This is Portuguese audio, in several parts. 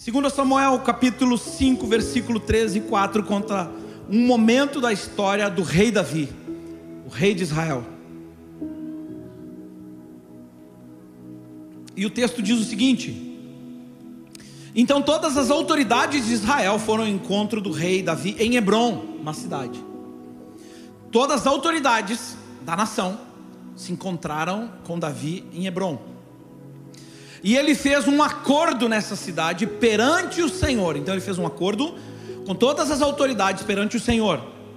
2 Samuel capítulo 5, versículo 13 e 4 conta um momento da história do rei Davi, o rei de Israel. E o texto diz o seguinte: então todas as autoridades de Israel foram ao encontro do rei Davi em Hebrom, uma cidade. Todas as autoridades da nação se encontraram com Davi em Hebrom. E ele fez um acordo nessa cidade perante o Senhor. Então ele fez um acordo com todas as autoridades perante o Senhor.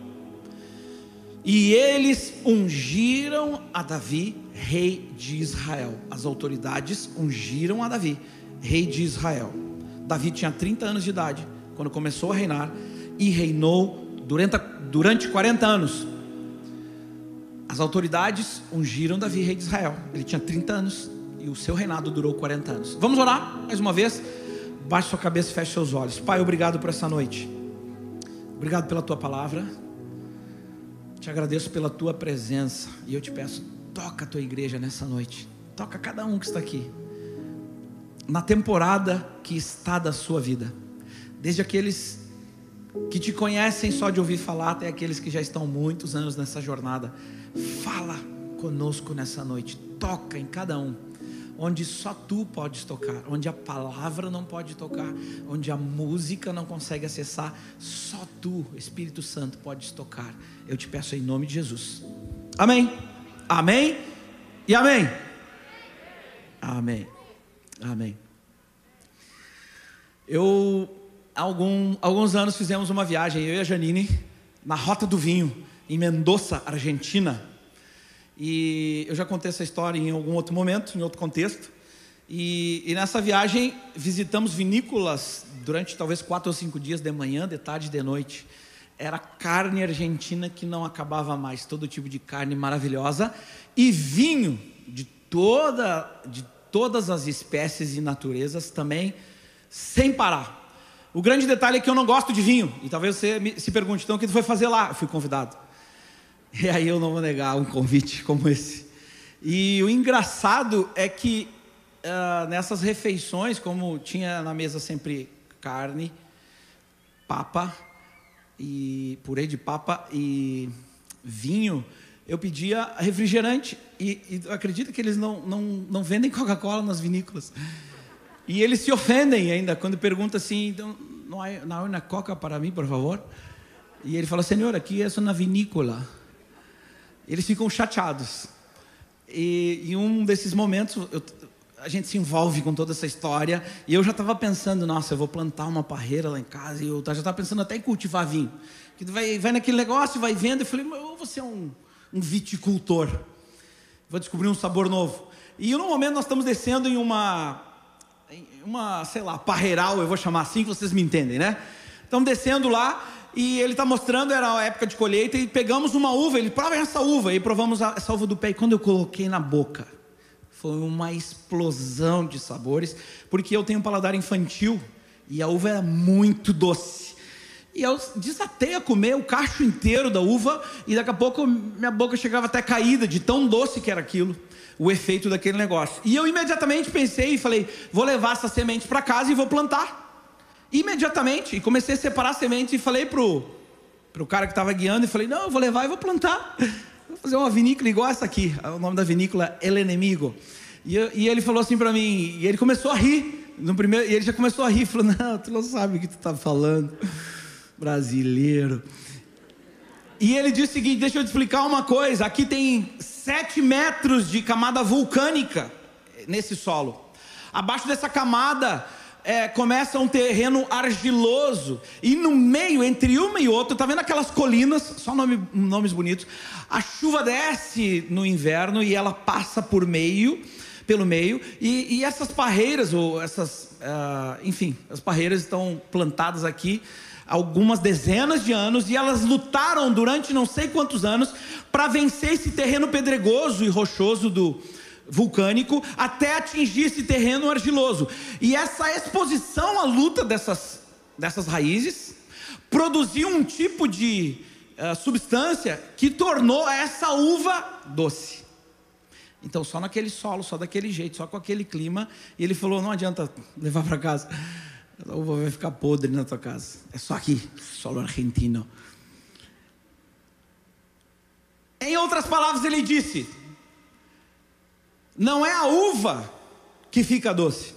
E eles ungiram a Davi, rei de Israel. As autoridades ungiram a Davi, rei de Israel. Davi tinha 30 anos de idade quando começou a reinar, e reinou durante 40 anos. As autoridades ungiram Davi, rei de Israel. Ele tinha 30 anos e o seu reinado durou 40 anos. Vamos orar mais uma vez? Baixe sua cabeça e feche seus olhos. Pai, obrigado por essa noite. Obrigado pela tua palavra. Te agradeço pela tua presença. E eu te peço, toca a tua igreja nessa noite. Toca cada um que está aqui, na temporada que está da sua vida. Desde aqueles que te conhecem só de ouvir falar, até aqueles que já estão muitos anos nessa jornada. Fala conosco nessa noite. Toca em cada um, onde só tu podes tocar, onde a palavra não pode tocar, onde a música não consegue acessar, só tu, Espírito Santo, podes tocar. Eu te peço em nome de Jesus. Amém, amém e amém. Amém, amém. Há alguns anos fizemos uma viagem, eu e a Janine, na Rota do Vinho, em Mendoza, Argentina. E eu já contei essa história em algum outro momento, em outro contexto. E nessa viagem visitamos vinícolas durante talvez 4 ou 5 dias, de manhã, de tarde e de noite. Era carne argentina que não acabava mais, todo tipo de carne maravilhosa, e vinho de todas as espécies e naturezas também, sem parar. O grande detalhe é que eu não gosto de vinho, e talvez você se pergunte, então o que tu foi fazer lá? Eu fui convidado. E aí eu não vou negar um convite como esse. E o engraçado é que nessas refeições, como tinha na mesa sempre carne, papa, e purê de papa e vinho, eu pedia refrigerante. E acredita que eles não vendem Coca-Cola nas vinícolas. E eles se ofendem ainda quando perguntam assim, então, não há uma Coca para mim, por favor? E ele fala, senhor, aqui é só na vinícola. Eles ficam chateados. E em um desses momentos, a gente se envolve com toda essa história. E eu já estava pensando, nossa, eu vou plantar uma parreira lá em casa. E eu já estava pensando até em cultivar vinho. Que vai naquele negócio, vai vendo. Eu falei, eu vou ser um viticultor. Vou descobrir um sabor novo. E no momento nós estamos descendo em uma, sei lá, parreiral, eu vou chamar assim, que vocês me entendem, né? Estamos descendo lá. E ele está mostrando, era a época de colheita, e pegamos uma uva, ele prova essa uva, e provamos essa uva do pé, e quando eu coloquei na boca, foi uma explosão de sabores, porque eu tenho um paladar infantil, e a uva era muito doce, e eu desatei a comer o cacho inteiro da uva, e daqui a pouco minha boca chegava até caída, de tão doce que era aquilo, o efeito daquele negócio. E eu imediatamente pensei e falei, vou levar essa semente para casa e vou plantar. Imediatamente, e comecei a separar sementes e falei pro cara que estava guiando, e falei, não, eu vou levar e vou plantar, vou fazer uma vinícola igual essa aqui, o nome da vinícola é El Enemigo, e ele falou assim para mim, e ele começou a rir, e ele já começou a rir, falou, não, tu não sabe o que tu está falando, brasileiro. E ele disse o seguinte, deixa eu te explicar uma coisa, aqui tem 7 metros de camada vulcânica nesse solo, abaixo dessa camada começa um terreno argiloso, e no meio, entre uma e outra, tá vendo aquelas colinas, só nomes bonitos, a chuva desce no inverno e ela passa pelo meio, e essas parreiras, enfim, as parreiras estão plantadas aqui algumas dezenas de anos, e elas lutaram durante não sei quantos anos para vencer esse terreno pedregoso e rochoso vulcânico, até atingir esse terreno argiloso. E essa exposição à luta dessas raízes produziu um tipo de substância que tornou essa uva doce. Então só naquele solo, só daquele jeito, só com aquele clima. E ele falou, não adianta levar para casa, Aquela uva vai ficar podre na tua casa. É só aqui, solo argentino. Em outras palavras, ele disse: não é a uva que fica doce,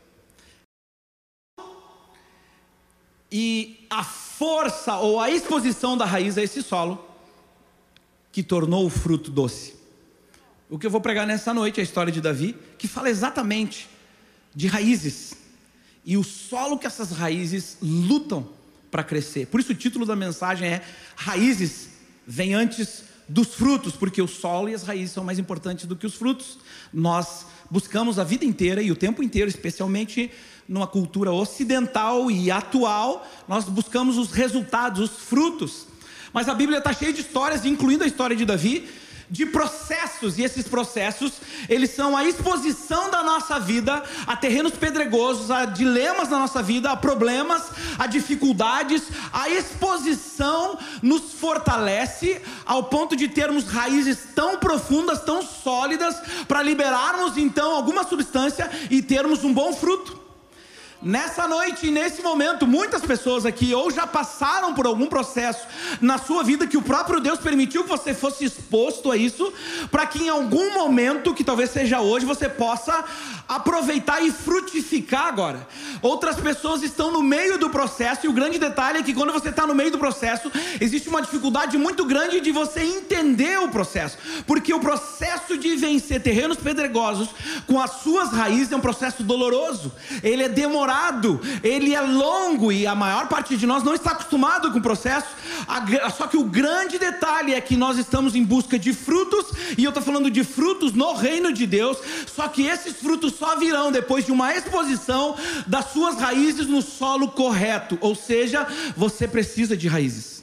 e a força ou a exposição da raiz a esse solo que tornou o fruto doce. O que eu vou pregar nessa noite é a história de Davi, que fala exatamente de raízes e o solo que essas raízes lutam para crescer. Por isso o título da mensagem é: raízes vêm antes dos frutos, porque o solo e as raízes são mais importantes do que os frutos. Nós buscamos a vida inteira e o tempo inteiro, especialmente numa cultura ocidental e atual, nós buscamos os resultados, os frutos. Mas a Bíblia está cheia de histórias, incluindo a história de Davi, de processos, e esses processos, eles são a exposição da nossa vida a terrenos pedregosos, a dilemas da nossa vida, a problemas, a dificuldades. A exposição nos fortalece ao ponto de termos raízes tão profundas, tão sólidas, para liberarmos então alguma substância e termos um bom fruto. Nessa noite e nesse momento, muitas pessoas aqui ou já passaram por algum processo na sua vida que o próprio Deus permitiu que você fosse exposto a isso, para que em algum momento, que talvez seja hoje, você possa aproveitar e frutificar agora. Outras pessoas estão no meio do processo, e o grande detalhe é que quando você está no meio do processo, existe uma dificuldade muito grande de você entender o processo, porque o processo de vencer terrenos pedregosos com as suas raízes é um processo doloroso, ele é demorado, ele é longo, e a maior parte de nós não está acostumado com o processo. Só que o grande detalhe é que nós estamos em busca de frutos, e eu estou falando de frutos no reino de Deus, só que esses frutos só virão depois de uma exposição das suas raízes no solo correto, ou seja, você precisa de raízes.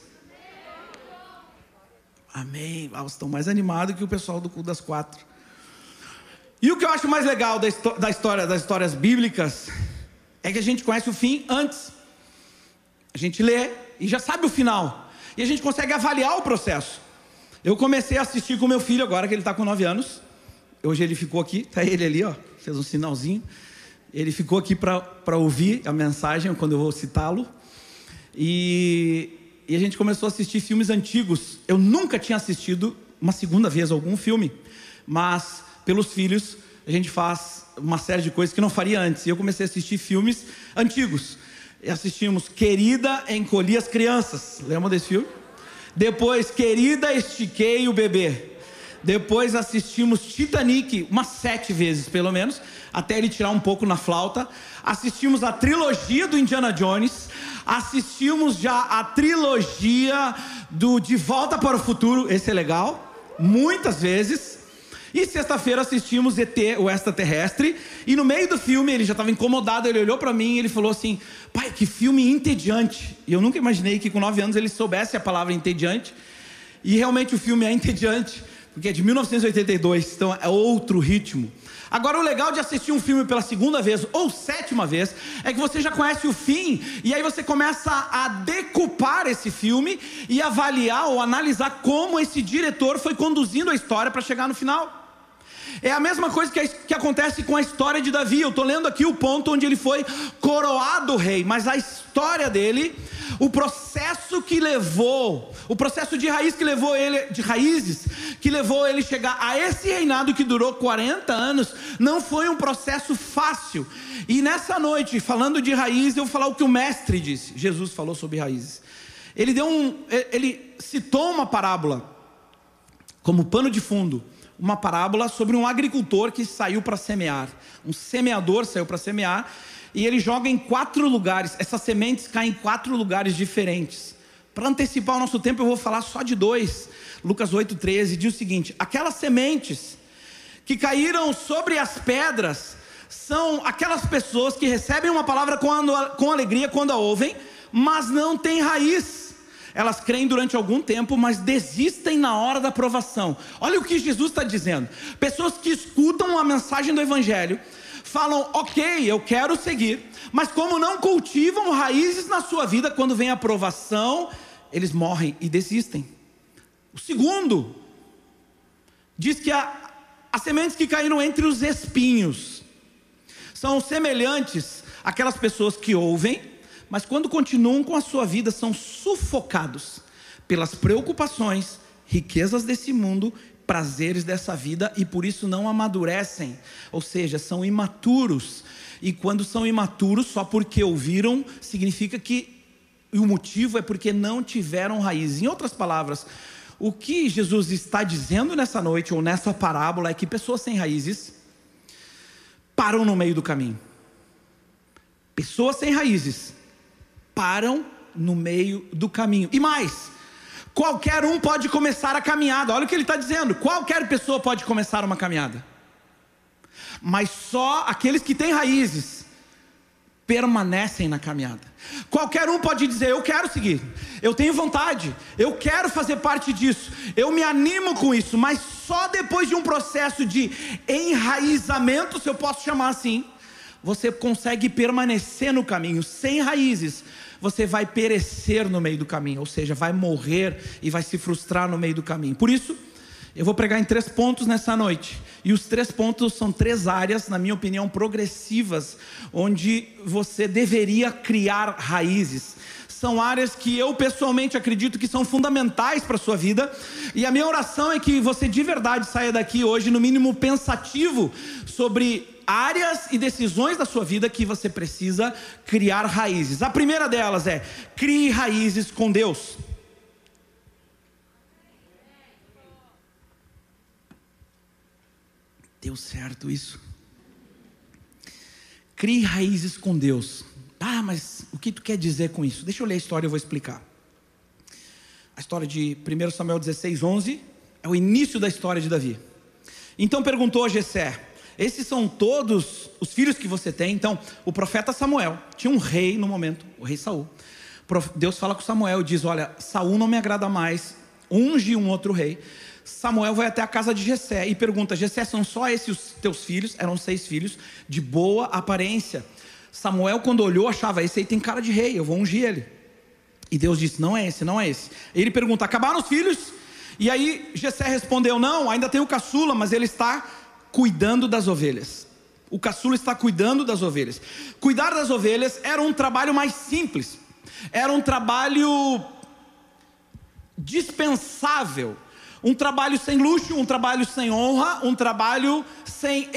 Amém. Vocês estão mais animados que o pessoal do culto das 4. E o que eu acho mais legal das histórias bíblicas é que a gente conhece o fim antes. A gente lê e já sabe o final, e a gente consegue avaliar o processo. Eu comecei a assistir com meu filho agora, que ele está com 9 anos. Hoje ele ficou aqui, está ele ali, ó, fez um sinalzinho. Ele ficou aqui para ouvir a mensagem quando eu vou citá-lo. E a gente começou a assistir filmes antigos. Eu nunca tinha assistido uma segunda vez algum filme, mas pelos filhos a gente faz uma série de coisas que não faria antes. E eu comecei a assistir filmes antigos. E assistimos Querida, Encolhi as Crianças. Lembra desse filme? Depois Querida, Estiquei o Bebê. Depois assistimos Titanic umas 7 vezes pelo menos, até ele tirar um pouco na flauta. Assistimos a trilogia do Indiana Jones. Assistimos já a trilogia do De Volta para o Futuro. Esse é legal, muitas vezes. E sexta-feira assistimos ET, o Extraterrestre. E no meio do filme ele já estava incomodado. Ele olhou para mim e ele falou assim: pai, que filme entediante. E eu nunca imaginei que com 9 anos ele soubesse a palavra entediante. E realmente o filme é entediante, porque é de 1982, então é outro ritmo. Agora, o legal de assistir um filme pela segunda vez ou 7ª vez é que você já conhece o fim, e aí você começa a decupar esse filme e avaliar ou analisar como esse diretor foi conduzindo a história para chegar no final. É a mesma coisa que acontece com a história de Davi. Eu estou lendo aqui o ponto onde ele foi coroado rei, mas a história dele, o processo que levou, o processo de raiz que levou ele, de raízes, que levou ele chegar a esse reinado que durou 40 anos, não foi um processo fácil. E nessa noite, falando de raiz, eu vou falar o que o mestre disse. Jesus falou sobre raízes. Ele citou uma parábola como pano de fundo, uma parábola sobre um agricultor que saiu para semear. Um semeador saiu para semear, e ele joga em 4 lugares. Essas sementes caem em 4 lugares diferentes. Para antecipar o nosso tempo, eu vou falar só de 2. Lucas 8,13 diz o seguinte: aquelas sementes que caíram sobre as pedras são aquelas pessoas que recebem uma palavra com alegria quando a ouvem, mas não têm raiz. Elas creem durante algum tempo, mas desistem na hora da provação. Olha o que Jesus está dizendo. Pessoas que escutam a mensagem do Evangelho, falam: ok, eu quero seguir, mas como não cultivam raízes na sua vida, quando vem a provação, eles morrem e desistem. O segundo diz que as sementes que caíram entre os espinhos são semelhantes aquelas pessoas que ouvem, mas quando continuam com a sua vida são sufocados pelas preocupações, riquezas desse mundo, prazeres dessa vida, e por isso não amadurecem, ou seja, são imaturos. E quando são imaturos, só porque ouviram, significa que o motivo é porque não tiveram raiz. Em outras palavras, o que Jesus está dizendo nessa noite, ou nessa parábola, é que pessoas sem raízes param no meio do caminho. Pessoas sem raízes param no meio do caminho. E mais, qualquer um pode começar a caminhada. Olha o que ele está dizendo: qualquer pessoa pode começar uma caminhada, mas só aqueles que têm raízes permanecem na caminhada. Qualquer um pode dizer: eu quero seguir, eu tenho vontade, eu quero fazer parte disso, eu me animo com isso, mas só depois de um processo de enraizamento, se eu posso chamar assim, você consegue permanecer no caminho. Sem raízes, você vai perecer no meio do caminho, ou seja, vai morrer e vai se frustrar no meio do caminho. Por isso, eu vou pregar em 3 pontos nessa noite, e os 3 pontos são 3 áreas, na minha opinião, progressivas, onde você deveria criar raízes. São áreas que eu pessoalmente acredito que são fundamentais para a sua vida, e a minha oração é que você de verdade saia daqui hoje, no mínimo pensativo, sobre áreas e decisões da sua vida que você precisa criar raízes. A primeira delas é: crie raízes com Deus. Deu certo isso? Crie raízes com Deus. Ah, mas o que tu quer dizer com isso? Deixa eu ler a história e eu vou explicar. A história de 1 Samuel 16:11 é o início da história de Davi. Então perguntou a Jessé: esses são todos os filhos que você tem? Então o profeta Samuel tinha um rei no momento, o rei Saul. Deus fala com Samuel e diz: olha, Saul não me agrada mais, unge um outro rei. Samuel vai até a casa de Jessé e pergunta: Jessé, são só esses os teus filhos? Eram 6 filhos de boa aparência. Samuel, quando olhou, achava: esse aí tem cara de rei, eu vou ungir ele. E Deus disse: não é esse, não é esse. Ele pergunta: acabaram os filhos? E aí Jessé respondeu: não, ainda tem o caçula, mas ele está cuidando das ovelhas. O caçula está cuidando das ovelhas. Cuidar das ovelhas era um trabalho mais simples, era um trabalho dispensável, um trabalho sem luxo, um trabalho sem honra, um trabalho sem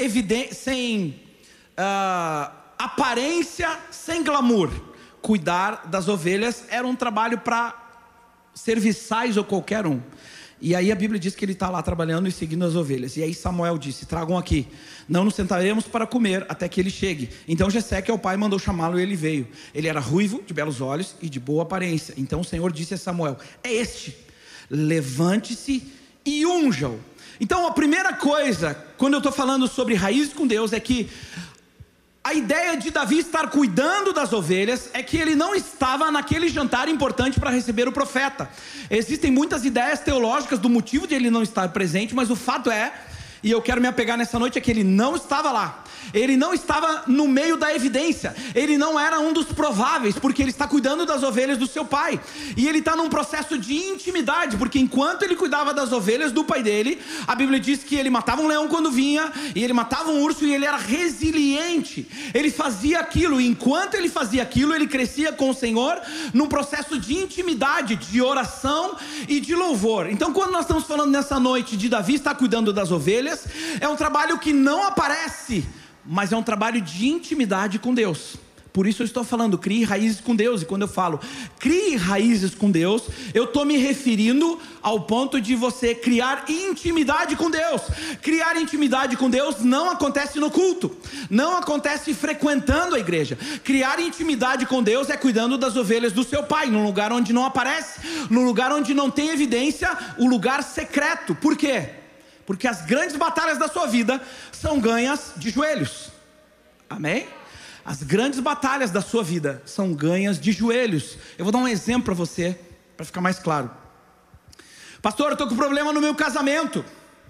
aparência, sem glamour. Cuidar das ovelhas era um trabalho para serviçais ou qualquer um. E aí a Bíblia diz que ele está lá trabalhando e seguindo as ovelhas. E aí Samuel disse: tragam aqui, não nos sentaremos para comer até que ele chegue. Então Jessé, que é o pai, mandou chamá-lo e ele veio. Ele era ruivo, de belos olhos e de boa aparência. Então o Senhor disse a Samuel: é este, levante-se e unja-o. Então a primeira coisa, quando eu estou falando sobre raízes com Deus, é que a ideia de Davi estar cuidando das ovelhas é que ele não estava naquele jantar importante para receber o profeta. Existem muitas ideias teológicas do motivo de ele não estar presente, mas o fato é, e eu quero me apegar nessa noite, é que ele não estava lá. Ele não estava no meio da evidência. Ele não era um dos prováveis, porque ele está cuidando das ovelhas do seu pai. E ele está num processo de intimidade, porque enquanto ele cuidava das ovelhas do pai dele, a Bíblia diz que ele matava um leão quando vinha, e ele matava um urso, e ele era resiliente. Ele fazia aquilo, e enquanto ele fazia aquilo, ele crescia com o Senhor num processo de intimidade, de oração e de louvor. Então quando nós estamos falando nessa noite de Davi estar cuidando das ovelhas, é um trabalho que não aparece, mas é um trabalho de intimidade com Deus. Por isso eu estou falando, crie raízes com Deus. E quando eu falo, crie raízes com Deus, eu estou me referindo ao ponto de você criar intimidade com Deus. Criar intimidade com Deus não acontece no culto, não acontece frequentando a igreja. Criar intimidade com Deus é cuidando das ovelhas do seu pai, num lugar onde não aparece, num lugar onde não tem evidência, o lugar secreto. Por quê? Porque as grandes batalhas da sua vida são ganhas de joelhos. Amém? As grandes batalhas da sua vida são ganhas de joelhos. Eu vou dar um exemplo para você, para ficar mais claro. Pastor, eu estou com problema no meu casamento.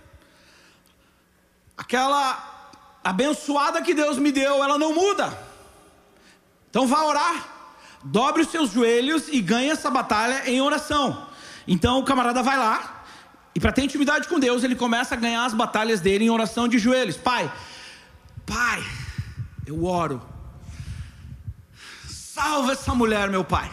Aquela abençoada que Deus me deu, ela não muda. Então vá orar. Dobre os seus joelhos e ganhe essa batalha em oração. Então o camarada vai lá, e para ter intimidade com Deus, ele começa a ganhar as batalhas dele em oração de joelhos. Pai, eu oro. salva essa mulher, meu Pai.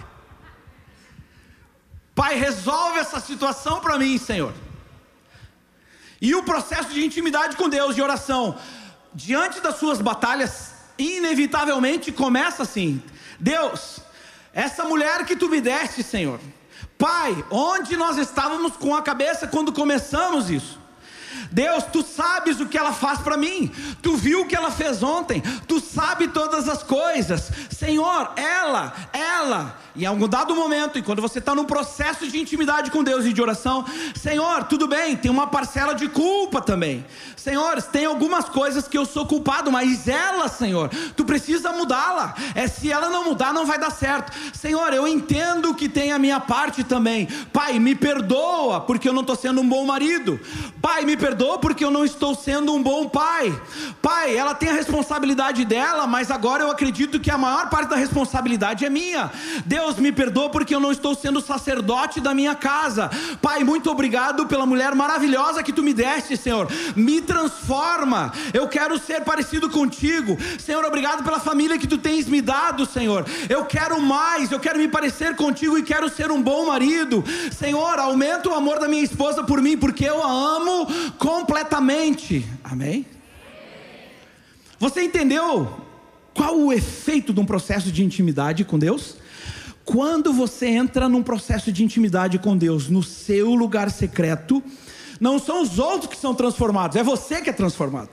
Pai, resolve essa situação para mim, Senhor. E o processo de intimidade com Deus, de oração, diante das suas batalhas, inevitavelmente começa assim: Deus, essa mulher que tu me deste, Senhor, Pai, onde nós estávamos com a cabeça quando começamos isso? Deus, tu sabes o que ela faz para mim, tu viu o que ela fez ontem, tu sabe todas as coisas, Senhor, ela, em algum dado momento, e quando você está num processo de intimidade com Deus e de oração, Senhor, tudo bem, tem uma parcela de culpa também, Senhor, tem algumas coisas que eu sou culpado, mas ela, Senhor, tu precisa mudá-la, se ela não mudar não vai dar certo, Senhor, eu entendo que tem a minha parte também, Pai, me perdoa, porque eu não estou sendo um bom marido, Pai, me perdoa porque eu não estou sendo um bom pai, Pai, ela tem a responsabilidade dela, mas agora eu acredito que a maior parte da responsabilidade é minha, Deus, me perdoa porque eu não estou sendo sacerdote da minha casa, Pai, muito obrigado pela mulher maravilhosa que tu me deste, Senhor, me transforma, eu quero ser parecido contigo, Senhor, obrigado pela família que tu tens me dado, Senhor, eu quero mais, eu quero me parecer contigo e quero ser um bom marido, Senhor, aumenta o amor da minha esposa por mim, porque eu a amo completamente, amém? Você entendeu qual o efeito de um processo de intimidade com Deus? Quando você entra num processo de intimidade com Deus, no seu lugar secreto, não são os outros que são transformados, é você que é transformado.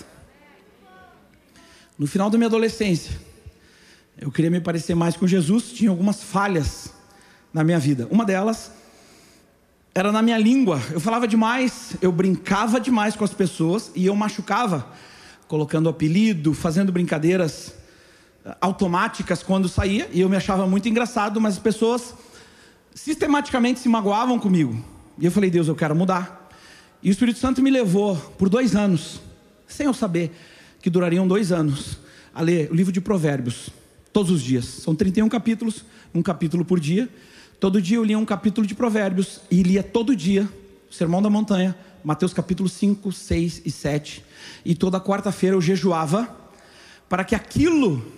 No final da minha adolescência, eu queria me parecer mais com Jesus, tinha algumas falhas na minha vida. Uma delas era na minha língua, eu falava demais, eu brincava demais com as pessoas e eu machucava, colocando apelido, fazendo brincadeiras automáticas quando saía, e eu me achava muito engraçado, mas as pessoas sistematicamente se magoavam comigo, e eu falei: Deus, eu quero mudar. E o Espírito Santo me levou por 2 anos, sem eu saber que durariam 2 anos, a ler o livro de Provérbios, todos os dias. São 31 capítulos, um capítulo por dia. Todo dia eu lia um capítulo de Provérbios, e lia todo dia o Sermão da Montanha, Mateus capítulo 5, 6 e 7, e toda quarta-feira eu jejuava, para que aquilo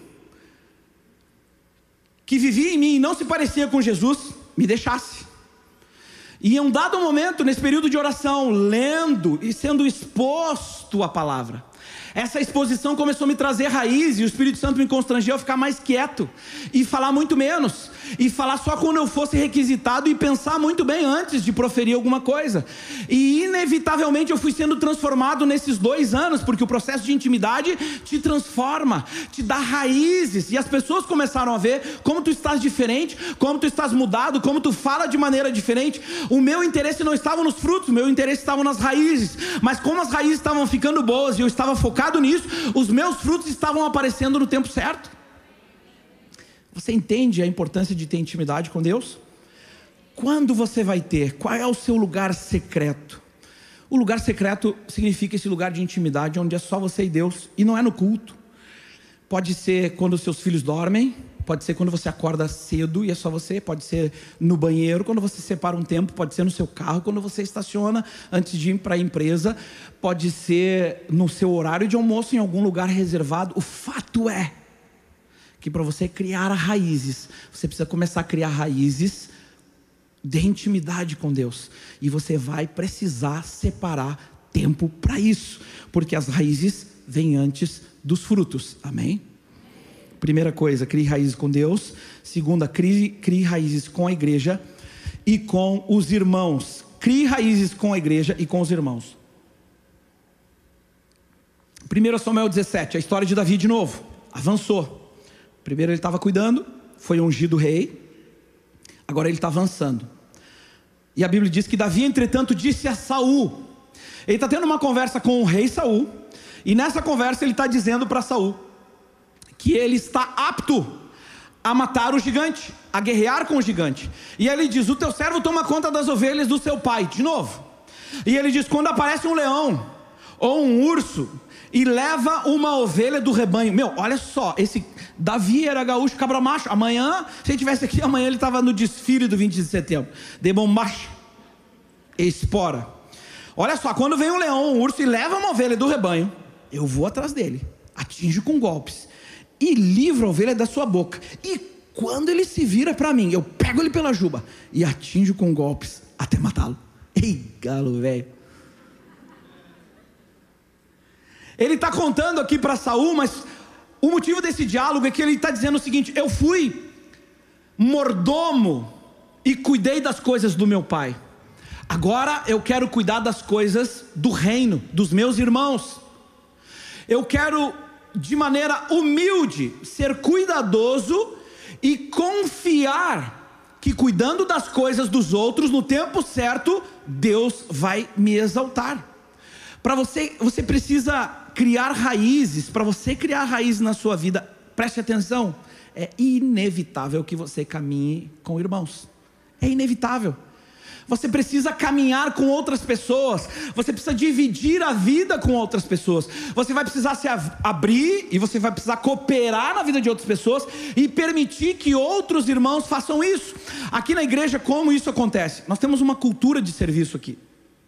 que vivia em mim e não se parecia com Jesus, me deixasse. E em um dado momento, nesse período de oração, lendo e sendo exposto à palavra, essa exposição começou a me trazer raiz, e o Espírito Santo me constrangeu a ficar mais quieto, e falar muito menos, e falar só quando eu fosse requisitado, e pensar muito bem antes de proferir alguma coisa. E inevitavelmente eu fui sendo transformado nesses 2 anos, porque o processo de intimidade te transforma, te dá raízes, e as pessoas começaram a ver como tu estás diferente, como tu estás mudado, como tu fala de maneira diferente. O meu interesse não estava nos frutos, o meu interesse estava nas raízes, mas como as raízes estavam ficando boas, e eu estava focado nisso, os meus frutos estavam aparecendo no tempo certo. Você entende a importância de ter intimidade com Deus? Quando você vai ter? Qual é o seu lugar secreto? O lugar secreto significa esse lugar de intimidade, onde é só você e Deus, e não é no culto. Pode ser quando os seus filhos dormem, pode ser quando você acorda cedo e é só você, pode ser no banheiro, quando você separa um tempo, pode ser no seu carro, quando você estaciona antes de ir para a empresa, pode ser no seu horário de almoço, em algum lugar reservado. O fato é que para você criar raízes, você precisa começar a criar raízes de intimidade com Deus, e você vai precisar separar tempo para isso, porque as raízes vêm antes dos frutos, amém? Primeira coisa, crie raízes com Deus. Segunda, crie raízes com a igreja e com os irmãos. Crie raízes com a igreja e com os irmãos. 1 Samuel 17, a história de Davi de novo, avançou. Primeiro ele estava cuidando, foi ungido rei, agora ele está avançando. E a Bíblia diz que Davi, entretanto, disse a Saul, ele está tendo uma conversa com o rei Saul, e nessa conversa ele está dizendo para Saul que ele está apto a matar o gigante, a guerrear com o gigante. E aí ele diz: o teu servo toma conta das ovelhas do seu pai, de novo. E ele diz: quando aparece um leão ou um urso e leva uma ovelha do rebanho. Meu, olha só, esse Davi era gaúcho cabra macho. Amanhã, se ele estivesse aqui, amanhã ele estava no desfile do 20 de setembro, de bombacha, espora. Olha só, quando vem um leão ou um urso e leva uma ovelha do rebanho, eu vou atrás dele, atinjo com golpes e livro a ovelha da sua boca, e Quando ele se vira para mim, eu pego ele pela juba e atinjo com golpes até matá-lo. Ei, galo velho. Ele está contando aqui para Saul, mas o motivo desse diálogo é que ele está dizendo o seguinte: eu fui mordomo e cuidei das coisas do meu pai. Agora eu quero cuidar das coisas do reino, dos meus irmãos. Eu quero, de maneira humilde, ser cuidadoso e confiar que, cuidando das coisas dos outros, no tempo certo, Deus vai me exaltar. Para você precisa criar raízes. Para você criar raízes na sua vida, preste atenção, é inevitável que você caminhe com irmãos. É inevitável. Você precisa caminhar com outras pessoas. Você precisa dividir a vida com outras pessoas. Você vai precisar se abrir e você vai precisar cooperar na vida de outras pessoas e permitir que outros irmãos façam isso. Aqui na igreja, como isso acontece? Nós temos uma cultura de serviço aqui.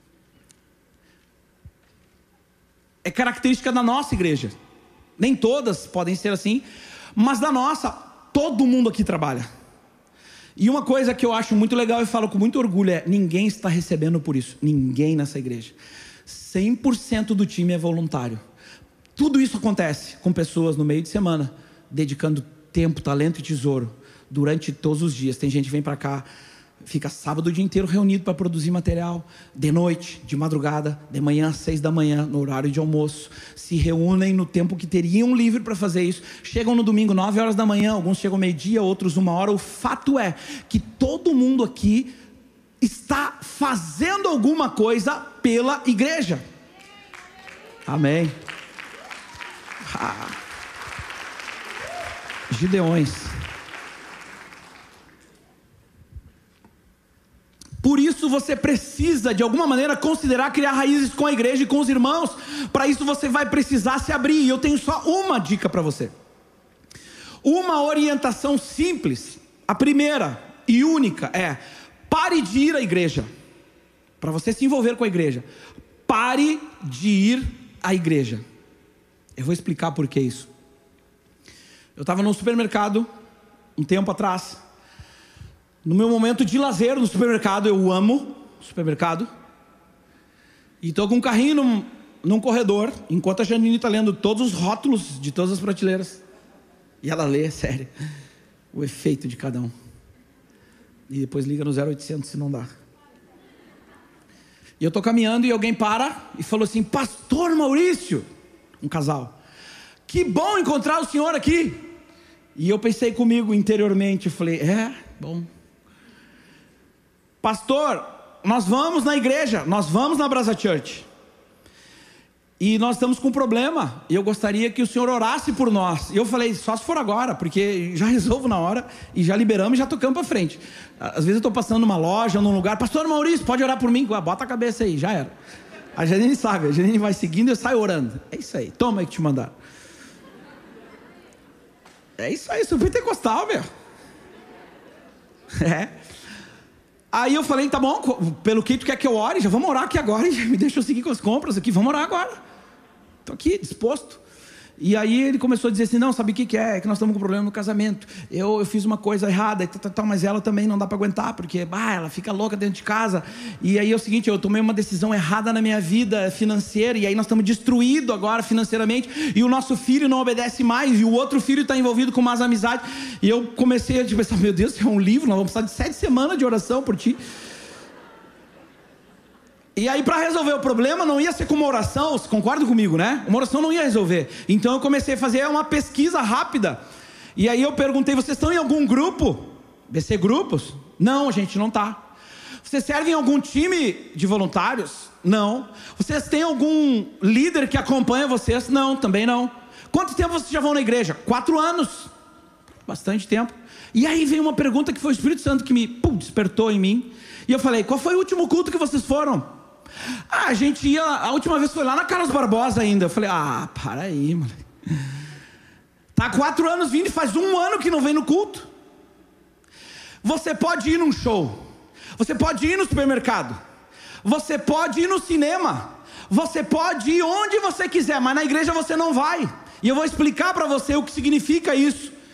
É característica da nossa igreja. Nem todas podem ser assim, mas da nossa, todo mundo aqui trabalha. E uma coisa que eu acho muito legal e falo com muito orgulho é: ninguém está recebendo por isso. Ninguém nessa igreja. 100% do time é voluntário. Tudo isso acontece com pessoas no meio de semana, dedicando tempo, talento e tesouro durante todos os dias. Tem gente que vem para cá, fica sábado o dia inteiro reunido para produzir material, de noite, de madrugada, de manhã às 6 da manhã, no horário de almoço, se reúnem no tempo que teriam livre para fazer isso, chegam no domingo 9 horas da manhã, alguns chegam meio-dia, outros 1 hora. O fato é que todo mundo aqui está fazendo alguma coisa pela igreja. Amém. Gideões. Por isso você precisa, de alguma maneira, considerar criar raízes com a igreja e com os irmãos. Para isso você vai precisar se abrir. E eu tenho só uma dica para você. Uma orientação simples. A primeira e única é: pare de ir à igreja. Para você se envolver com a igreja, pare de ir à igreja. Eu vou explicar por que isso. Eu estava no supermercado um tempo atrás. No meu momento de lazer no supermercado, eu amo supermercado, e estou com um carrinho num corredor, enquanto a Janine está lendo todos os rótulos de todas as prateleiras, e ela lê, sério, o efeito de cada um, e depois liga no 0800 se não dá. E eu estou caminhando e alguém para e falou assim: Pastor Maurício, um casal, que bom encontrar o senhor aqui. E eu pensei comigo interiormente, eu falei: bom. Pastor, nós vamos na igreja, nós vamos na Brasa Church, e nós estamos com um problema, e eu gostaria que o senhor orasse por nós. E eu falei: só se for agora, porque já resolvo na hora, e já liberamos e já tocamos para frente. Às vezes eu estou passando numa loja, num lugar: Pastor Maurício, pode orar por mim? Bota a cabeça aí, já era. A Janine sabe, a Janine vai seguindo e eu saio orando. É isso aí, toma aí que te mandar. É isso aí, sou pentecostal, meu. Aí eu falei: tá bom, pelo que tu quer que eu ore? Já vamos orar aqui agora, e me deixa eu seguir com as compras aqui, vamos orar agora. Estou aqui, disposto. E aí ele começou a dizer assim: não, sabe o que é? É que nós estamos com problema no casamento. Eu fiz uma coisa errada, mas ela também não dá para aguentar, porque ela fica louca dentro de casa. E aí é o seguinte: eu tomei uma decisão errada na minha vida financeira, e aí nós estamos destruídos agora financeiramente, e o nosso filho não obedece mais, e o outro filho está envolvido com más amizades. E eu comecei a pensar: meu Deus, isso é um livro, nós vamos precisar de 7 semanas de oração por ti. E aí, para resolver o problema, não ia ser com uma oração, você concorda comigo, né? Uma oração não ia resolver. Então eu comecei a fazer uma pesquisa rápida. E aí eu perguntei: vocês estão em algum grupo? BC Grupos? Não, a gente não está. Vocês servem em algum time de voluntários? Não. Vocês têm algum líder que acompanha vocês? Não, também não. Quanto tempo vocês já vão na igreja? 4 anos. Bastante tempo. E aí veio uma pergunta que foi o Espírito Santo que me despertou em mim. E eu falei: qual foi o último culto que vocês foram? A gente ia, a última vez foi lá na Carlos Barbosa ainda. Eu falei: para aí, mano. Tá há 4 anos vindo e faz 1 ano que não vem no culto. Você pode ir num show, você pode ir no supermercado, você pode ir no cinema, você pode ir onde você quiser, mas na igreja você não vai. E eu vou explicar para você o que significa isso.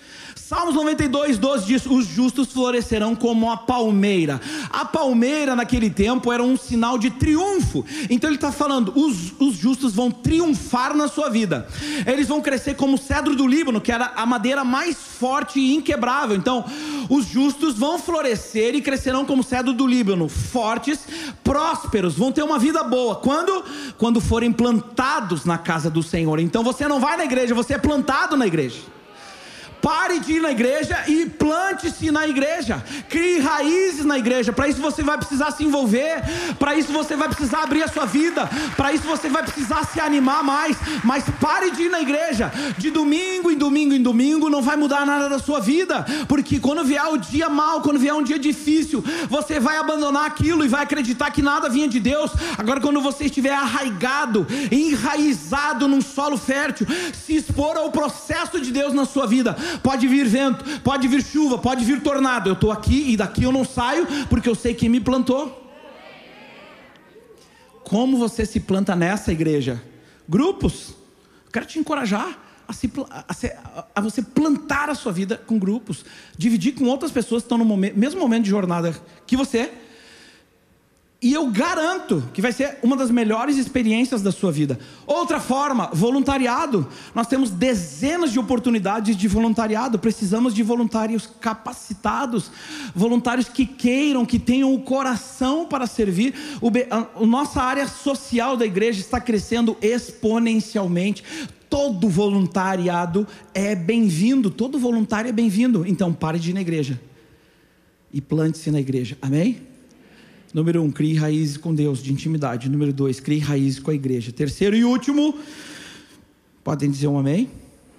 Salmos 92:12 diz: os justos florescerão como a palmeira. A palmeira naquele tempo era um sinal de triunfo. Então ele está falando, os justos vão triunfar na sua vida. Eles vão crescer como o cedro do Líbano, que era a madeira mais forte e inquebrável. Então os justos vão florescer e crescerão como o cedro do Líbano, fortes, prósperos, vão ter uma vida boa. Quando forem plantados na casa do Senhor. Então você não vai na igreja, você é plantado na igreja. Pare de ir na igreja e plante-se na igreja. Crie raízes na igreja. Para isso você vai precisar se envolver. Para isso você vai precisar abrir a sua vida. Para isso você vai precisar se animar mais. Mas pare de ir na igreja. De domingo em domingo em domingo não vai mudar nada da sua vida. Porque quando vier o dia mau, quando vier um dia difícil, você vai abandonar aquilo e vai acreditar que nada vinha de Deus. Agora quando você estiver arraigado, enraizado num solo fértil, se expor ao processo de Deus na sua vida. Pode vir vento, pode vir chuva, pode vir tornado. Eu estou aqui e daqui eu não saio, porque eu sei quem me plantou. Como você se planta nessa igreja? Grupos. Eu quero te encorajar a você plantar a sua vida com grupos. Dividir com outras pessoas que estão no mesmo momento de jornada que você. E eu garanto que vai ser uma das melhores experiências da sua vida. Outra forma, voluntariado. Nós temos dezenas de oportunidades de voluntariado. Precisamos de voluntários capacitados, voluntários que queiram, que tenham o coração para servir. A nossa área social da igreja está crescendo exponencialmente. Todo voluntariado é bem-vindo. Todo voluntário é bem-vindo. Então pare de ir na igreja e plante-se na igreja. Amém? Número 1, crie raízes com Deus, de intimidade. Número 2, crie raízes com a igreja. Terceiro e último, podem dizer um amém?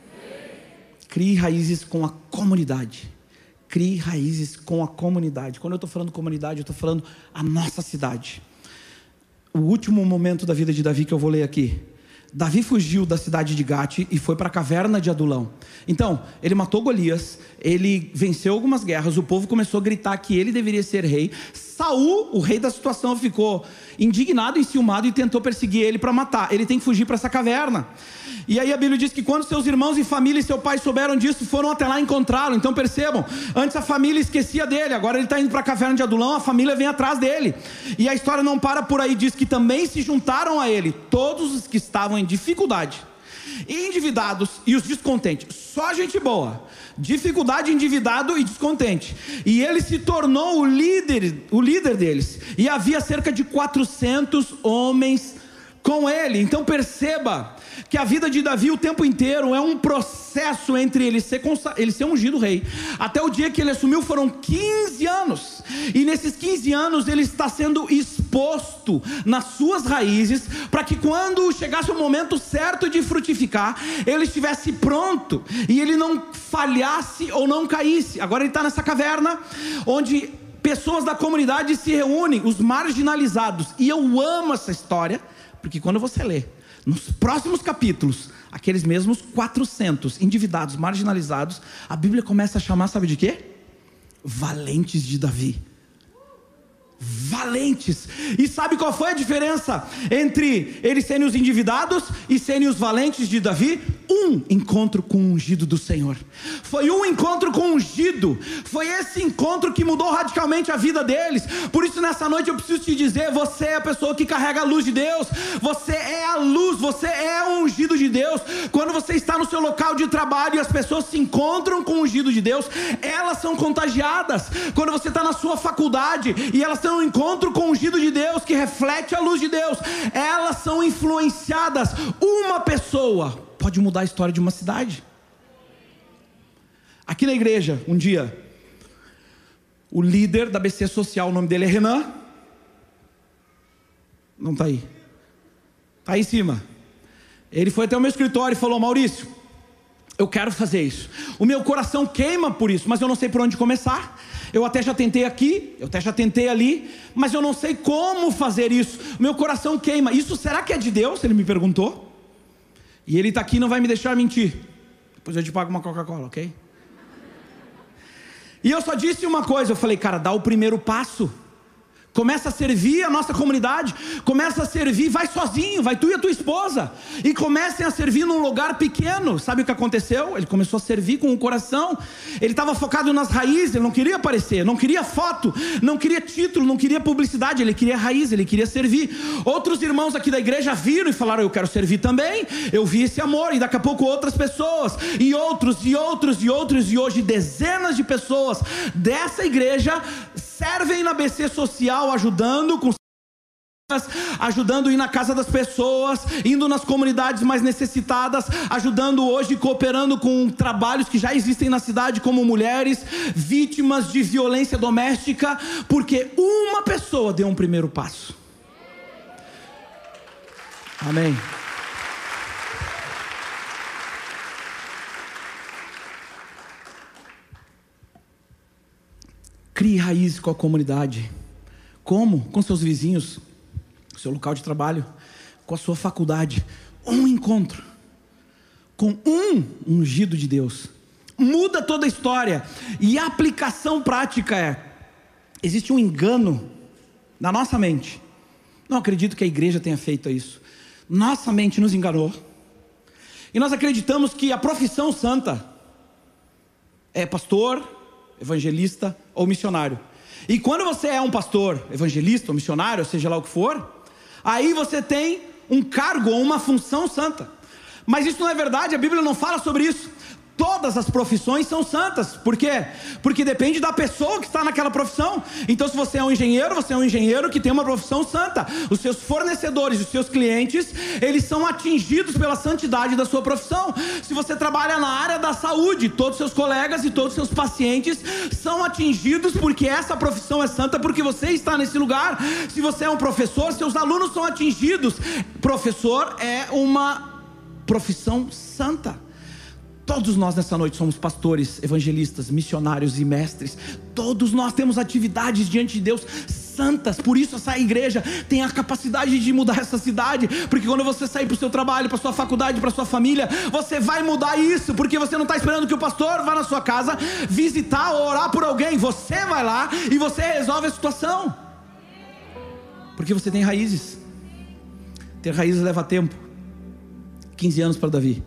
Crie raízes com a comunidade. Crie raízes com a comunidade. Quando eu estou falando comunidade, eu estou falando a nossa cidade. O último momento da vida de Davi que eu vou ler aqui. Davi fugiu da cidade de Gate e foi para a caverna de Adulão. Então, ele matou Golias, ele venceu algumas guerras, o povo começou a gritar que ele deveria ser rei. Saul, o rei da situação, ficou indignado, enciumado e tentou perseguir ele para matar. Ele tem que fugir para essa caverna. E aí a Bíblia diz que quando seus irmãos e família e seu pai souberam disso, foram até lá encontrá-lo. Então percebam, antes a família esquecia dele, agora ele está indo para a caverna de Adulão, a família vem atrás dele. E a história não para por aí, diz que também se juntaram a ele todos os que estavam em dificuldade, endividados e os descontentes. Só gente boa, dificuldade, endividado e descontente. E ele se tornou o líder deles. E havia cerca de 400 homens com ele. Então perceba que a vida de Davi o tempo inteiro é um processo entre ele ser ungido rei. Até o dia que ele assumiu foram 15 anos. E nesses 15 anos ele está sendo exposto nas suas raízes, para que quando chegasse o momento certo de frutificar, ele estivesse pronto e ele não falhasse ou não caísse. Agora ele está nessa caverna onde pessoas da comunidade se reúnem, os marginalizados. E eu amo essa história, porque quando você lê nos próximos capítulos, aqueles mesmos 400 endividados, marginalizados, a Bíblia começa a chamar, sabe de quê? Valentes de Davi. Valentes. E sabe qual foi a diferença entre eles serem os endividados e serem os valentes de Davi? Um encontro com o ungido do Senhor. Foi um encontro com o ungido. Foi esse encontro que mudou radicalmente a vida deles. Por isso nessa noite eu preciso te dizer, você é a pessoa que carrega a luz de Deus. Você é a luz, você é o ungido de Deus. Quando você está no seu local de trabalho e as pessoas se encontram com o ungido de Deus, elas são contagiadas. Quando você está na sua faculdade e elas têm um encontro com o ungido de Deus, que reflete a luz de Deus, elas são influenciadas. Uma pessoa pode mudar a história de uma cidade. Aqui na igreja, um dia, o líder da BC Social, o nome dele é Renan. Não está aí. Está aí em cima. Ele foi até o meu escritório e falou: Maurício, eu quero fazer isso. O meu coração queima por isso, mas eu não sei por onde começar. Eu até já tentei aqui, eu até já tentei ali, mas eu não sei como fazer isso. O meu coração queima. Isso será que é de Deus? Ele me perguntou. E ele está aqui e não vai me deixar mentir. Depois eu te pago uma Coca-Cola, ok? E eu só disse uma coisa, eu falei: cara, dá o primeiro passo. Começa a servir a nossa comunidade, começa a servir, vai sozinho, vai tu e a tua esposa, e comecem a servir num lugar pequeno. Sabe o que aconteceu? Ele começou a servir com o coração, ele estava focado nas raízes, ele não queria aparecer, não queria foto, não queria título, não queria publicidade, ele queria raiz, ele queria servir. Outros irmãos aqui da igreja viram e falaram: eu quero servir também, eu vi esse amor, e daqui a pouco outras pessoas, e outros, e outros, e outros, e hoje dezenas de pessoas dessa igreja servem na BC Social, ajudando com, ajudando a ir na casa das pessoas, indo nas comunidades mais necessitadas, ajudando hoje, cooperando com trabalhos que já existem na cidade, como mulheres vítimas de violência doméstica, porque uma pessoa deu um primeiro passo. Amém. Crie raízes com a comunidade. Como? Com seus vizinhos, com seu local de trabalho, com a sua faculdade. Um encontro com um ungido de Deus muda toda a história. E a aplicação prática é: existe um engano na nossa mente. Não acredito que a igreja tenha feito isso. Nossa mente nos enganou, e nós acreditamos que a profissão santa é pastor, evangelista ou missionário. E quando você é um pastor, evangelista ou missionário, seja lá o que for, aí você tem um cargo ou uma função santa. Mas isso não é verdade, a Bíblia não fala sobre isso. Todas as profissões são santas. Por quê? Porque depende da pessoa que está naquela profissão. Então, se você é um engenheiro, você é um engenheiro que tem uma profissão santa. Os seus fornecedores, os seus clientes, eles são atingidos pela santidade da sua profissão. Se você trabalha na área da saúde, todos os seus colegas e todos os seus pacientes são atingidos porque essa profissão é santa, porque você está nesse lugar. Se você é um professor, seus alunos são atingidos. Professor é uma profissão santa. Todos nós nessa noite somos pastores, evangelistas, missionários e mestres. Todos nós temos atividades diante de Deus santas. Por isso essa igreja tem a capacidade de mudar essa cidade. Porque quando você sair para o seu trabalho, para a sua faculdade, para a sua família, você vai mudar isso. Porque você não está esperando que o pastor vá na sua casa visitar ou orar por alguém. Você vai lá e você resolve a situação. Porque você tem raízes. Ter raízes leva tempo. 15 anos para Davi.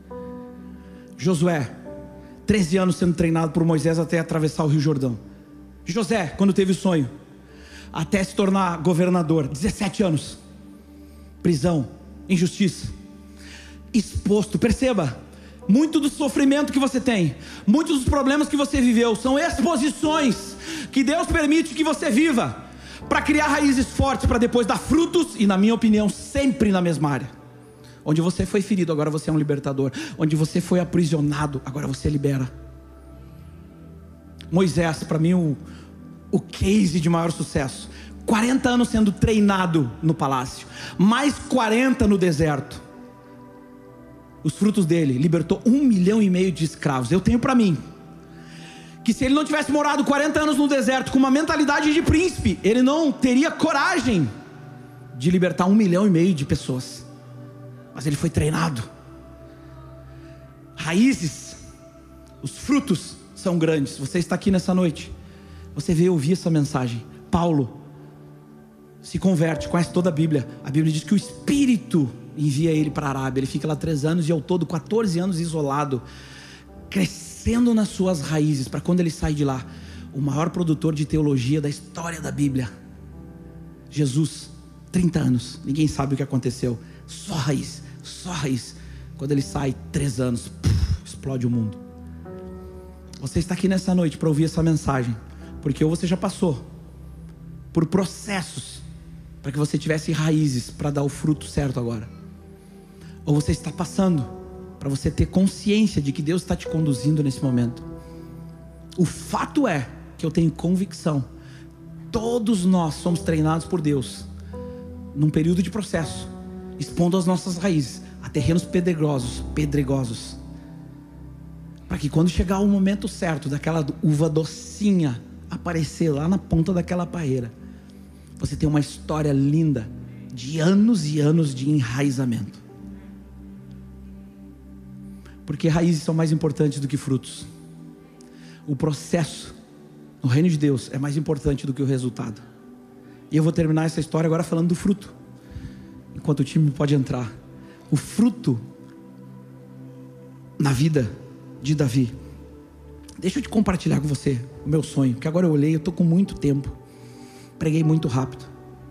Josué, 13 anos sendo treinado por Moisés até atravessar o Rio Jordão. José, quando teve o sonho, até se tornar governador, 17 anos. Prisão, injustiça, exposto. Perceba, muito do sofrimento que você tem, muitos dos problemas que você viveu, são exposições que Deus permite que você viva, para criar raízes fortes, para depois dar frutos, e na minha opinião, sempre na mesma área. Onde você foi ferido, agora você é um libertador. Onde você foi aprisionado, agora você libera. Moisés, para mim, o case de maior sucesso. 40 anos sendo treinado no palácio, mais 40 no deserto. Os frutos dele, libertou 1,5 milhão de escravos. Eu tenho para mim que se ele não tivesse morado 40 anos no deserto com uma mentalidade de príncipe, ele não teria coragem de libertar 1,5 milhão de pessoas. Mas ele foi treinado. Raízes, os frutos são grandes. Você está aqui nessa noite, você veio ouvir essa mensagem. Paulo se converte, conhece toda a Bíblia. A Bíblia diz que o Espírito envia ele para a Arábia. Ele fica lá 3 anos e ao todo 14 anos isolado, crescendo nas suas raízes, para quando ele sai de lá, o maior produtor de teologia da história da Bíblia. Jesus, 30 anos, ninguém sabe o que aconteceu. Só raiz, só raiz. Quando ele sai, 3 anos, explode o mundo. Você está aqui nessa noite para ouvir essa mensagem, porque ou você já passou por processos para que você tivesse raízes para dar o fruto certo agora, ou você está passando para você ter consciência de que Deus está te conduzindo nesse momento. O fato é que eu tenho convicção, todos nós somos treinados por Deus num período de processo, expondo as nossas raízes a terrenos pedregosos, para que quando chegar o momento certo daquela uva docinha aparecer lá na ponta daquela parreira, você tem uma história linda de anos e anos de enraizamento. Porque raízes são mais importantes do que frutos. O processo no reino de Deus é mais importante do que o resultado. E eu vou terminar essa história agora falando do fruto, enquanto o time pode entrar. O fruto na vida de Davi. Deixa eu te compartilhar com você o meu sonho, que agora eu olhei, eu estou com muito tempo, preguei muito rápido.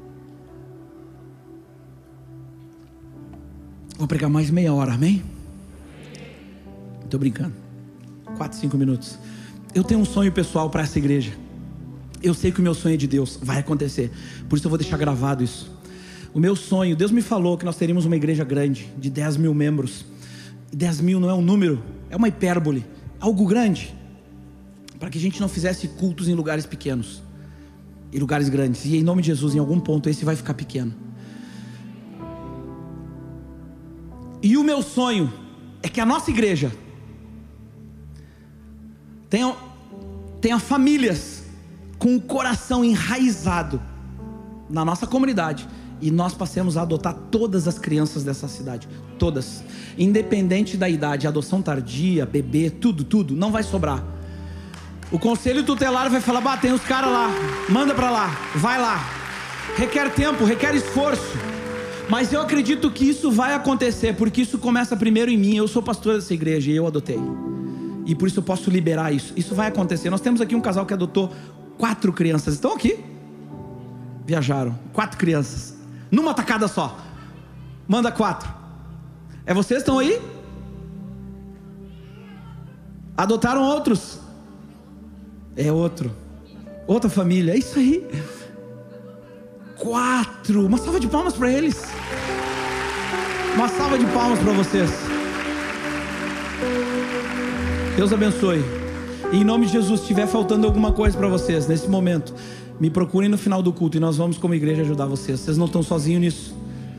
Vou pregar mais meia hora, amém? Estou brincando, 4, 5 minutos. Eu tenho um sonho pessoal para essa igreja. Eu sei que o meu sonho é de Deus, vai acontecer. Por isso eu vou deixar gravado isso. O meu sonho, Deus me falou que nós teríamos uma igreja grande, de 10 mil membros. 10 mil não é um número, é uma hipérbole, algo grande, para que a gente não fizesse cultos em lugares pequenos, em lugares grandes. E em nome de Jesus, em algum ponto esse vai ficar pequeno. E o meu sonho é que a nossa igreja tenha famílias com o coração enraizado na nossa comunidade, e nós passemos a adotar todas as crianças dessa cidade, todas, independente da idade, adoção tardia, bebê, tudo, não vai sobrar. O conselho tutelar vai falar, tem os caras lá, manda pra lá, vai lá. Requer tempo, requer esforço, mas eu acredito que isso vai acontecer, porque isso começa primeiro em mim. Eu sou pastor dessa igreja e eu adotei, e por isso eu posso liberar isso. Isso vai acontecer. Nós temos aqui um casal que adotou 4 crianças, estão aqui? Viajaram, 4 crianças, numa tacada só. Manda 4. É vocês que estão aí? Adotaram outros? É outra família, é isso aí. 4, uma salva de palmas para eles. Uma salva de palmas para vocês. Deus abençoe. E em nome de Jesus, se estiver faltando alguma coisa para vocês nesse momento, me procurem no final do culto e nós vamos como igreja ajudar vocês. Vocês não estão sozinhos nisso.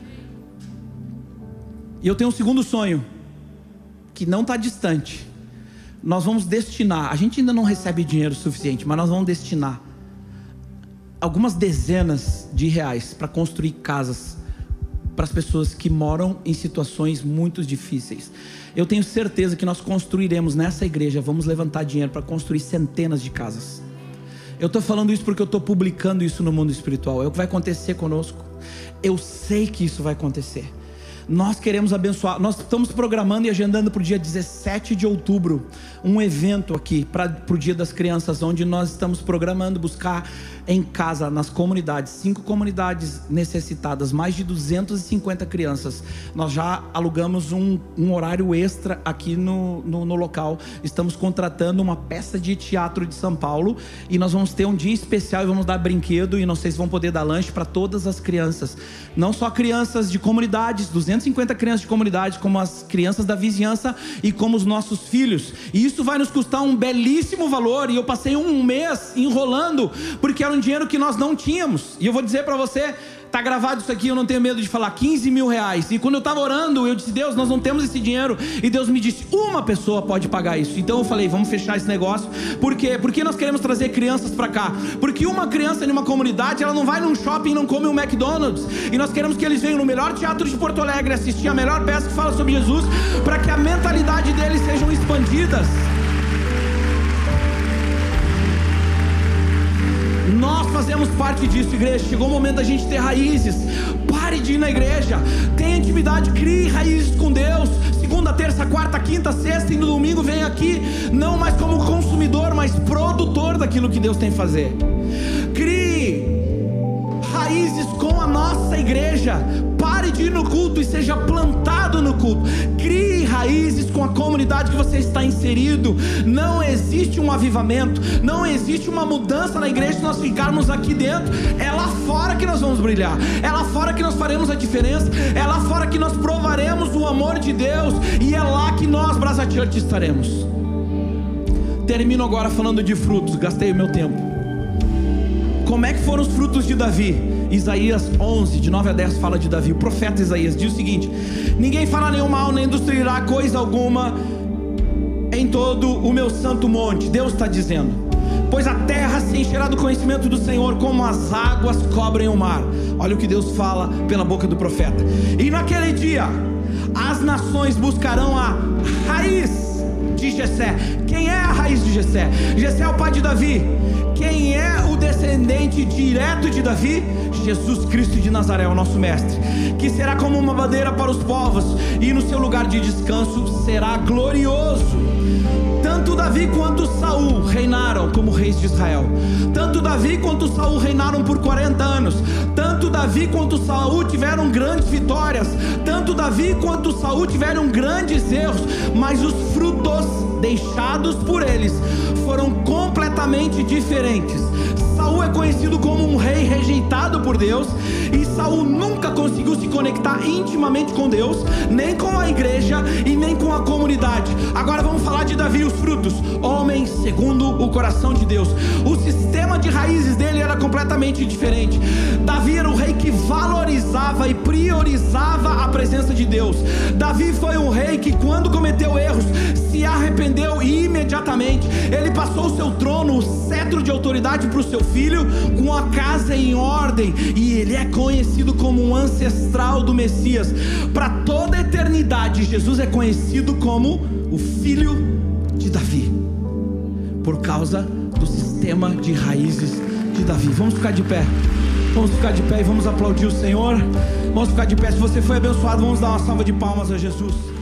E eu tenho um segundo sonho, que não está distante. Nós vamos destinar, a gente ainda não recebe dinheiro suficiente, mas nós vamos destinar algumas dezenas de reais para construir casas para as pessoas que moram em situações muito difíceis. Eu tenho certeza que nós construiremos nessa igreja, vamos levantar dinheiro para construir centenas de casas. Eu estou falando isso porque eu estou publicando isso no mundo espiritual. É o que vai acontecer conosco. Eu sei que isso vai acontecer. Nós queremos abençoar. Nós estamos programando e agendando para o dia 17 de outubro um evento aqui para o Dia das Crianças, onde nós estamos programando buscar em casa, nas comunidades, 5 comunidades necessitadas, mais de 250 crianças. Nós já alugamos um horário extra aqui no local. Estamos contratando uma peça de teatro de São Paulo e nós vamos ter um dia especial e vamos dar brinquedo, e vocês vão poder dar lanche para todas as crianças, não só crianças de comunidades, 250 crianças de comunidade, como as crianças da vizinhança e como os nossos filhos. E isso vai nos custar um belíssimo valor. E eu passei um mês enrolando, porque era um dinheiro que nós não tínhamos. E eu vou dizer para você, tá gravado isso aqui, eu não tenho medo de falar, 15 mil reais. E quando eu estava orando, eu disse, Deus, nós não temos esse dinheiro. E Deus me disse, uma pessoa pode pagar isso. Então eu falei, vamos fechar esse negócio. Por quê? Porque nós queremos trazer crianças para cá. Porque uma criança em uma comunidade, ela não vai num shopping e não come um McDonald's. E nós queremos que eles venham no melhor teatro de Porto Alegre assistir a melhor peça que fala sobre Jesus, para que a mentalidade deles sejam expandidas. Nós fazemos parte disso, igreja. Chegou o momento da gente ter raízes. Pare de ir na igreja, tenha intimidade, crie raízes com Deus. Segunda, terça, quarta, quinta, sexta e no domingo vem aqui, não mais como consumidor, mas produtor daquilo que Deus tem a fazer. Crie raízes com a nossa igreja. Pare de ir no culto e seja plantado no culto. Crie raízes com a comunidade que você está inserido. Não existe um avivamento, não existe uma mudança na igreja se nós ficarmos aqui dentro. É lá fora que nós vamos brilhar, é lá fora que nós faremos a diferença, é lá fora que nós provaremos o amor de Deus, e é lá que nós, Brasa Church, estaremos. Termino agora falando de frutos. Gastei o meu tempo. Como é que foram os frutos de Davi? Isaías 11, de 9 a 10 fala de Davi. O profeta Isaías diz o seguinte: ninguém fará nenhum mal, nem destruirá coisa alguma em todo o meu santo monte. Deus está dizendo: pois a terra se encherá do conhecimento do Senhor, como as águas cobrem o mar. Olha o que Deus fala pela boca do profeta. E naquele dia as nações buscarão a raiz de Jessé. Quem é a raiz de Jessé? Jessé é o pai de Davi. Quem é o descendente descendente direto de Davi, Jesus Cristo de Nazaré, o nosso mestre, que será como uma bandeira para os povos, e no seu lugar de descanso será glorioso. Tanto Davi quanto Saul reinaram como reis de Israel. Tanto Davi quanto Saul reinaram por 40 anos. Tanto Davi quanto Saul tiveram grandes vitórias. Tanto Davi quanto Saul tiveram grandes erros. Mas os frutos deixados por eles foram completamente diferentes. Saul é conhecido como um rei rejeitado por Deus, e Saul nunca conseguiu se conectar intimamente com Deus, nem com a igreja e nem com a comunidade. Agora vamos falar de Davi, os frutos. Homem segundo o coração de Deus. O sistema de raízes dele era completamente diferente. Davi era o rei que valorizava e priorizava a presença de Deus. Davi foi um rei que, quando cometeu erros, se arrependeu imediatamente. Ele passou o seu trono, o cetro de autoridade, para o seu filho, com a casa em ordem, e ele é conhecido como um ancestral do Messias. Para toda a eternidade, Jesus é conhecido como o filho de Davi, por causa do sistema de raízes de Davi. Vamos ficar de pé. Vamos ficar de pé e vamos aplaudir o Senhor. Vamos ficar de pé. Se você foi abençoado, vamos dar uma salva de palmas a Jesus.